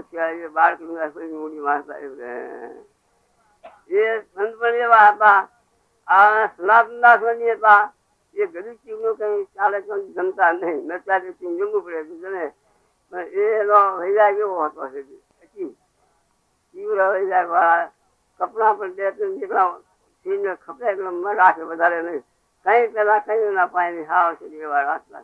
છે બાળક મૂડી મારતા એ સંત પણ એવા હતા. આ સનાતન દાસ હતા એ ગરીબ ચીજ નું કઈ ચાલે જમતા નહીં, નચારે જમવું પડે જને. એનો વૈરાગ એવો હતો તીવ્ર વૈરાગ વાળા. કપડા પણ બે ત્રણ જેટલા ખપે એટલા રાખે, વધારે નહીં. કઈ પેલા કઈ ના પાય હાવ સુધી એવા રાખતા.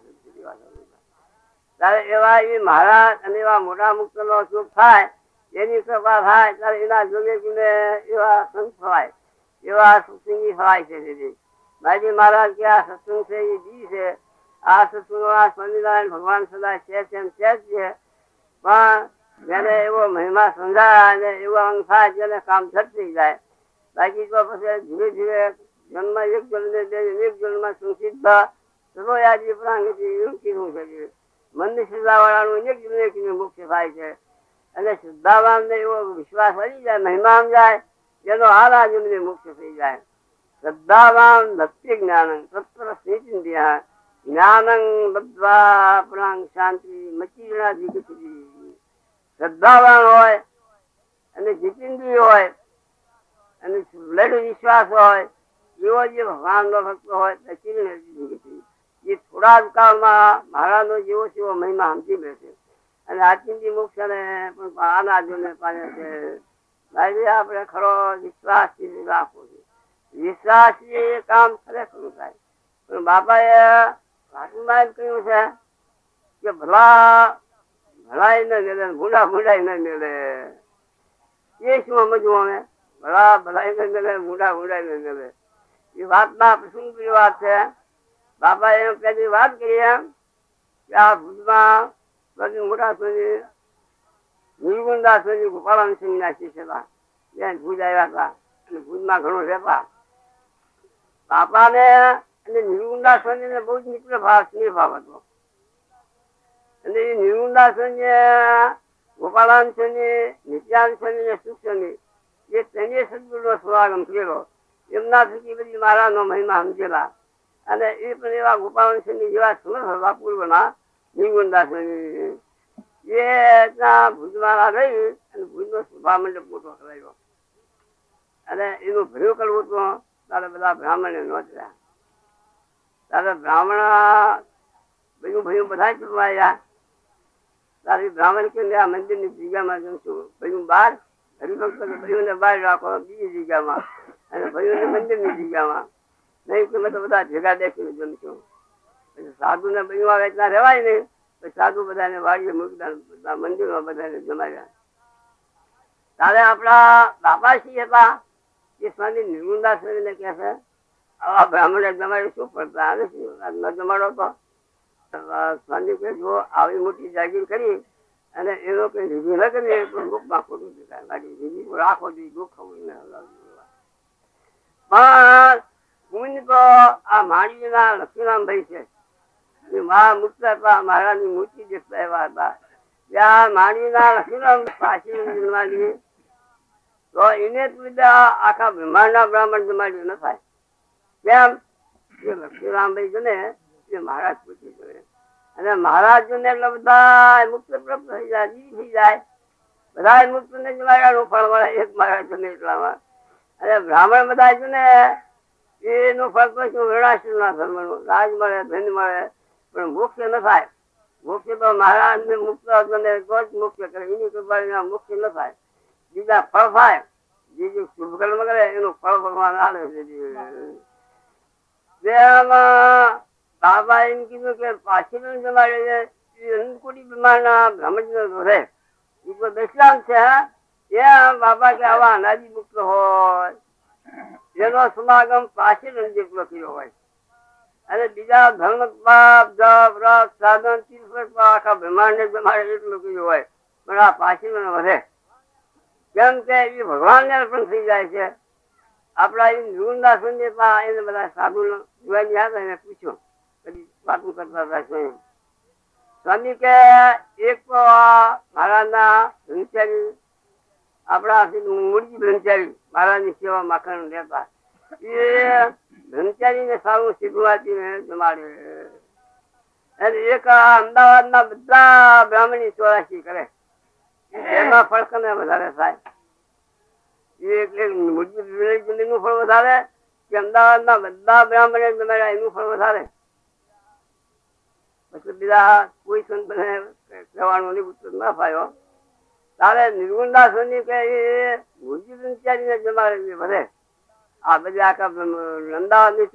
ત્યારે એવા એ મહારાજ અને એવા મોટા મુક્ત નો સુખ થાય, એની કૃપા થાય ત્યારે એના જોગે એવા સંત થવાય, એવા સત્સંગી થવાય છે. માજી મહારાજ કે આ સત્સંગ છે એ જી છે. આ સત્સંગમાં સ્વામિનારાયણ ભગવાન સદા છે તેમ છે જ છે, પણ જેને એવો મહિમા સમજાય અને એવો અંગ થાય જેને કામ ઝટ થઈ જાય. બાકી તો પછી ધીરે ધીરે જન્મ એક જન્મ એક જન્મ સંસિદ્ધ સર્વયાદી પ્રાંગતિ એવું કીધું છે. મનની શ્રદ્ધા વાળાનું એક જન્મ મુખ્ય થાય છે. અને શ્રદ્ધાવાન ને એવો વિશ્વાસ વળી જાય, મહિમા જાય, એનો હાલ આ જન્મે મુખ્ય થઈ જાય. શ્રદ્ધાવાન ભક્તિ જ્ઞાન તત્પર સ્નેચિંત્યા જ્ઞાનં લબ્ધ્વા પ્રાંગ શાંતિ મચીરણાધિ. શ્રદ્ધાવાન હોય અને જીતેન્દ્રિય હોય અને લડ વિશ્વાસ હોય એવો જે ભગવાન નો ભક્ત હોય એ થોડા જ કાળમાં મહારાજ નો જેવો જેવો મહિમા સમજી લે છે. અને આચિંતી મોક્ષ ને પણ આનાજોને પામે છે. આપણે ખરો વિશ્વાસ રાખવો છે. વિશ્વાસ એ કામ ખરેખર થાય. પણ બાપા એ વાસુમાં કહ્યું છે કે ભલા ભલાઈ ન મેળે, ભૂંડા ભૂંડાઈ ન મેળે. એ શું સમજવું અમે? ભલા ભલાઈ ન મેળે, ભૂંડા ભૂંડાઈ ન મેળે. એ વાતના પ્રસંગ વાત છે. બાપા એમ પેલી વાત કરી એમ કે આ ભુજમાં મોટા સ્વામી નિર્ગુણદાસ સ્વામી ગોપાલન સિંહ ના શિષ્ય હતા. ભુજ આવ્યા હતા અને ભુજમાં ઘણો રહેતા. બાપા ને અને નિર્ગુણદાસ સ્વામી ને બહુ જ મિત્ર ભાવ સ્નેહ ભાવ હતો. અને એ નિર્ગુણદાસ સ્વામી ગોપાલન સ્વામી નિત્યાનંદ સ્વામી ને સુખ સ્વામી એ તેને સદગુરુ નો સ્વાગમ કરેલો. એમના થકી બધી મહારાજ નો મહિમા સમજેલા. અને એ પણ એવા ગોપાલન સ્વામી જેવા સમર્થ હતા પૂર્વના નિર્ગુણદાસ સ્વામી. એ ભુજમાં રહી અને ભુજ નો સભા મંડપ મોટો કરાયો. અને એનું ભર્યું કરવું હતું તારે બધા બ્રાહ્મણ નોંધ્યા. તારે બ્રાહ્મણ ભયું ભયું બધા ચૂંટવાયા. તારી બ્રાહ્મણ કે આ મંદિર ની જગ્યામાં જમશું. ભયું બહાર હરિભક્ત ભયું ને બહાર રાખો બીજી જગ્યામાં, અને ભયું ને મંદિર ની જગ્યામાં. નહીં કે મેં તો બધા ભેગા દેખીને જમશું. પછી સાધુ ને ભયું આવે એટલા રહેવાય નહીં. સાધુ બધાને વાડીએ મૂકતા મંદિરમાં બધાને જમાવ્યા. તારે આપણા બાપાશ્રી હતા એ સ્વામી નિર્ગુણદાસ સ્વામી ને કહે છે આવા બ્રાહ્મણે જમાડી શું પડતા ન જમાડો તો. સ્વામી કે જો આવી મોટી જાગીર કરી અને એનો કઈ રીઝી ન કરીએ તો દુઃખમાં ખોટું દેખાય. રીઝી રાખો જોઈએ, દુઃખ પણ પુણ્ય તો આ માંડવી ના લક્ષ્મીરામભાઈ છે. મહારાજ ની મૂર્તિ દેખતા એવા હતા. ત્યાં માંડવી ના લક્ષ્મીરામ પાછી તો એને આખા બ્રહ્માંડ ના બ્રાહ્મણ જમાડ્યું ન થાય. કેમ? એ લક્ષ્મીરામભાઈ છે ને એ મહારાજ પૂછી કરે. અને મહારાજ ને એટલે બધા મુક્ત પ્રાપ્ત થઈ જાય, થઈ જાય. બધા મુક્ત ને જમાડ્યા ફળ મળે એક મહારાજ ને એટલામાં. અને બ્રાહ્મણ બધા છે ને એનું ફળ તો શું વર્ણાશ્રમ ના ધર્મ નું રાજ મળે, ધન મળે, પણ મોક્ષ ન થાય. મોક્ષ તો મહારાજ ને મુક્ત મુક્ત કરે, એની કૃપા મોક્ષ ન થાય. બીજા ફળ થાય, જે શુભ કર્મ કરે એનું ફળ ભગવાન આવે છે. બાબા એમ કીધું કે પાછી જમાડે અન્નકૂટી પ્રમાણના બ્રાહ્મણ રહે એ દશલાંત છે. ત્યાં બાબા કે આવા અનાદિ મુક્ત હોય જેનો સમાગમ પાછી જેટલો થયો હોય. અને બીજા ધર્મ પાપ જપ રસ સાધન તીર્થ આખા બ્રહ્માંડ ને જમાડે એટલું કયું હોય, પણ આ પાછી વધે. કેમ કે એ ભગવાન ને અર્પણ થઈ જાય છે. આપડા એ નિર્ગુણદાસ એને બધા સાધુ જોવાની યાદ એને પૂછ્યું વાતું કરતા હતા. સ્વામી કે એક તો મહારાજ ના બ્રહ્મચારી આપડા મૂળજી બ્રહ્મચારી મહારાજ ની સેવા માખણ લેતા એ બ્રહ્મચારી ને સારું શીખવાતી જમાડે. અને એક અમદાવાદ ના બધા બ્રાહ્મણી ચોરાશી કરે. એના ફળ કને વધારે થાય? નું ફળ વધારે કે અમદાવાદના બધા બ્રાહ્મણ બનાવ્યા એનું ફળ વધારે? પછી બીજા કોઈ સંત કહેવાનું ના ફાયો. તારે નિર્ગુણદાસ કે જમાડે વધે. આ બધી આખા અમદાવાદ ની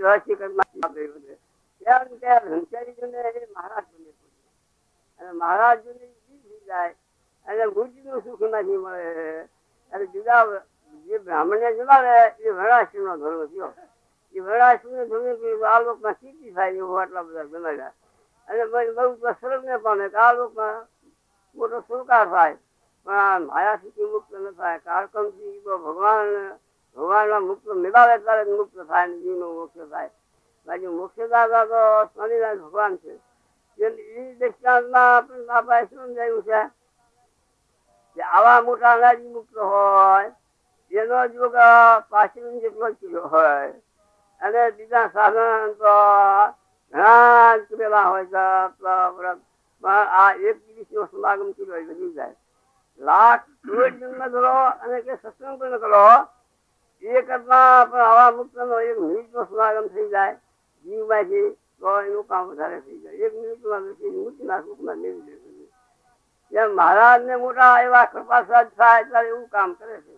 84 મહારાજ બને અને મહારાજ થઈ જાય અને મૂર્તિ નું સુખ નથી મળે. અને જુદા જે બ્રાહ્મણ ને જમાડે એ વર્ણાશ્રમ નો ધર્મ થયો. એ વર્ણાશ્રમ નો ધર્મ આ લોક માં સિદ્ધિ થાય એવું આટલા બધા બનાવ્યા. અને બહુ સ્વર્ગ ને પામે કે આ લોક માં મોટો સુરકાર થાય પણ માયા સુધી મુક્ત ન થાય. કાળકમ થી ભગવાન મુક્ત મિલાવે ત્યારે મુક્ત થાય ને જીવ નો મોક્ષ થાય. બાકી મોક્ષદાતા તો સ્વામિનારાયણ ભગવાન છે. એ દ્રષ્ટાંતમાં આપણે શું સમજાયું છે કે આવા મોટા અનાજી મુક્ત હોય એનો યોગ પાછળ જેટલો કિલો હોય અને બીજા સાધન તો ઘણા પેલા હોય છે. આ એક દિવસ નો સમાગમ કિલો વધી જાય. લાખ જન્મ કરો અને કે સત્સંગ પણ કરો એ કરતા પણ આવા મુક્ત નો એક મિનિટ નો સમાગમ થઈ જાય જીવ માંથી તો એનું કામ વધારે થઈ જાય. 1 મિનિટમાં સુખમાં મેળવી લે. મહારાજ ને મોટા એવા કૃપાસાદ થાય ત્યારે એવું કામ કરે છે.